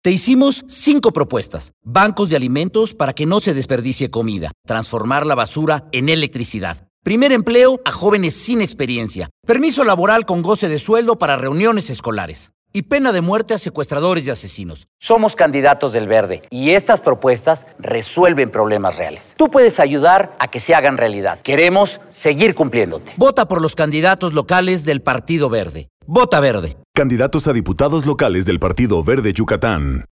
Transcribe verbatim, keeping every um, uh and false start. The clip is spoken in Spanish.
Te hicimos cinco propuestas. Bancos de alimentos para que no se desperdicie comida. Transformar la basura en electricidad. Primer empleo a jóvenes sin experiencia. Permiso laboral con goce de sueldo para reuniones escolares. Y pena de muerte a secuestradores y asesinos. Somos candidatos del Verde y estas propuestas resuelven problemas reales. Tú puedes ayudar a que se hagan realidad. Queremos seguir cumpliéndote. Vota por los candidatos locales del Partido Verde. Vota Verde. Candidatos a diputados locales del Partido Verde Yucatán.